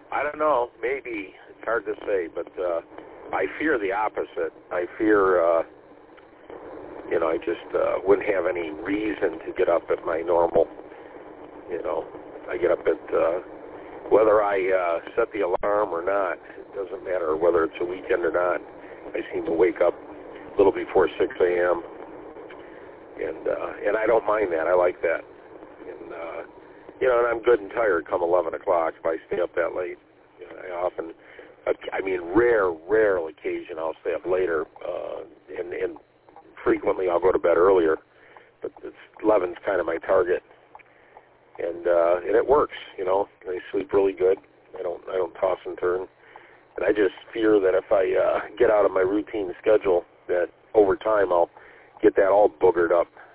I don't know. Maybe. It's hard to say, but I fear the opposite. I fear, I just wouldn't have any reason to get up at my normal, I get up at, whether I set the alarm or not, it doesn't matter whether it's a weekend or not. I seem to wake up a little before 6 a.m., and I don't mind that. I like that. And, and I'm good and tired come 11 o'clock if I stay up that late. Rare occasion I'll stay up later, and frequently I'll go to bed earlier, but 11's kind of my target, and it works. I sleep really good. I don't toss and turn, and I just fear that if I get out of my routine schedule, that over time I'll get that all boogered up.